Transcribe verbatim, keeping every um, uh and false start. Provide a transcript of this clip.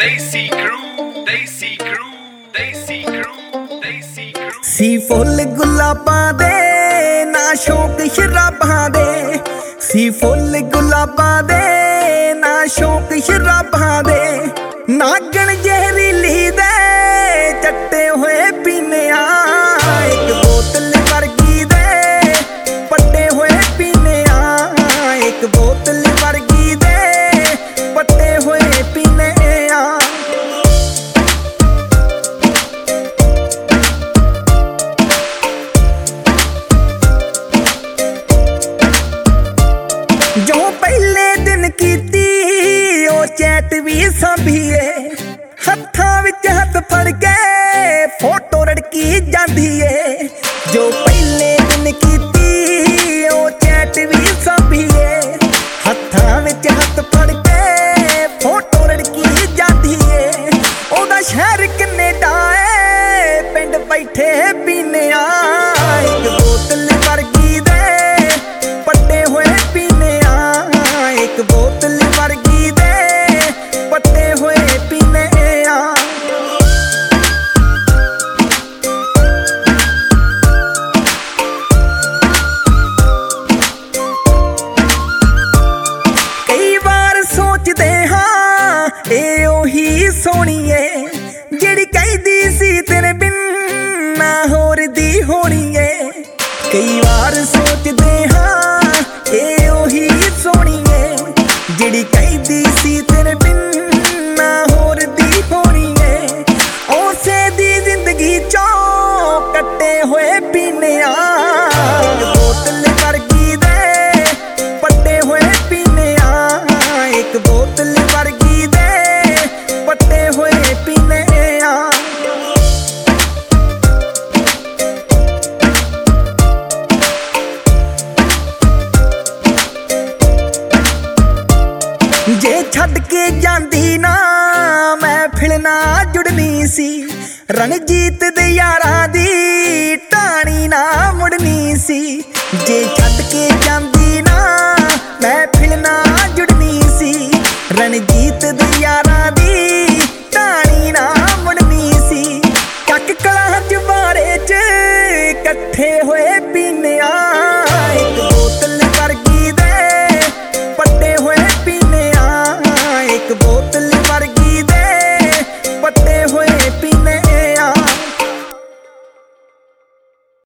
Desi crew, Desi crew, Desi crew, Desi crew। ਸੀ ਫੁੱਲ ਗੁਲਾਬਾਂ ਦੇ ਨਾ ਸ਼ੌਕ ਸ਼ਰਾਬਾਂ ਦੇ, ਸੀ ਫੁੱਲ ਗੁਲਾਬਾਂ ਦੇ ਨਾ ਸ਼ੌਕ ਸ਼ਰਾਬਾਂ ਦੇ। ਨਾਗਣ ਜ਼ਹਿਰੀਲੀ ਦੇ ਚੱਟੇ ਹੋਏ ਪੀਨੇ ਆ, ਇੱਕ ਬੋਤਲ ਵਰਗੀ ਦੇ ਪੱਟੇ ਹੋਏ ਪੀਨੇ ਆ, ਇੱਕ ਬੋਤਲ ਵਰਗੀ ਦੇ ਪੱਟੇ ਹੋਏ ਪੀਨੇ ਆ। ਜੋ ਪਹਿਲੇ ਦਿਨ ਕੀਤੀ ਉਹ ਚੈਟ ਵੀ ਸਾਂਭੀਏ, ਹੱਥਾਂ ਵਿੱਚ ਹੱਥ ਫੜ ਕੇ ਫੋਟੋ ਰੜਕੀ ਜਾਂਦੀ ਏ। ਜੋ ਪਹਿਲੇ ਦਿਨ ਕੀਤੀ ਉਹ ਚੈਟ ਵੀ ਸਾਂਭੀਏ, ਹੱਥਾਂ ਵਿੱਚ ਹੱਥ ਫੜ ਕੇ ਫੋਟੋ ਰੜਕੀ ਜਾਂਦੀ ਏ। ਉਹਦਾ ਸ਼ਹਿਰ ਕੈਨੇਡਾ ਏ, ਪਿੰਡ ਬੈਠੇ ਪੀਨੇ ਆ, ਇੱਕ ਬੋਤਲ ਵਰਗੀ ਦੇ ਪੱਟੇ ਹੋਏ ਪੀਨੇ ਆ, ਇੱਕ ਬੋਤਲ ਵਰਗੀ ਦੇ ਪੱਟੇ ਹੋਏ ਪੀਨੇ ਆ। ਕਈ ਵਾਰ ਸੋਚਦੇ ਹਾਂ ਇਹ ਉਹੀ ਸੋਹਣੀ ਏ, ਜਿਹੜੀ ਕਹਿੰਦੀ ਸੀ ਤੇਰੇ ਬਿਨ ਨਾ ਹੋਰ ਦੀ ਹੋਣੀ ਏ। ਕਈ ਵਾਰ ਸੋਚਦੇ ਹਾਂ ਇਹ ਉਹੀ ਸੋਹਣੀ ਏ, ਜਿਹੜੀ ਕਹਿੰਦੀ ਸੀ ਤੇਰੇ ਬਿਨ ਨਾ ਹੋਰ ਦੀ ਹੋਣੀ ਏ। ਉਸੇ ਦੀ ਜ਼ਿੰਦਗੀ ਚੋਂ ਕੱਟੇ ਹੋਏ ਪੀਨੇ ਆ, ਬੋਤਲ ਵਰਗੀ ਦੇ ਪੱਟੇ ਹੋਏ ਪੀਨੇ ਆ, ਇੱਕ ਬੋਤਲ ਵਰਗੀ ਦੇ ਪੱਟੇ ਹੋਏ ਪੀਨੇ ਆ। ਜੇ ਛੱਡ ਕੇ ਜਾਂਦੀ ਨਾ ਮੈਂ ਫਿਰ ਨਾ ਜੁੜਨੀ ਸੀ, ਰਣਜੀਤ ਦੇ ਯਾਰਾਂ ਦੀ ਟਾਣੀ ਨਾ ਮੁੜਨੀ ਸੀ। ਜੇ ਛੱਡ ਕੇ ਜਾਂਦੀ ਨਾ ਮੈਂ ਫਿਰ ਨਾ ਜੁੜਨੀ ਸੀ, ਰਣਜੀਤ ਦੇ ਯਾਰਾਂ ਦੀ ਟਾਣੀ ਨਾ ਮੁੜਨੀ ਸੀ। ਚੱਕ ਕਲਾਂ ਚ ਬਾਰੇ ਚ ਇਕੱਠੇ ਹੋਏ ਪੀ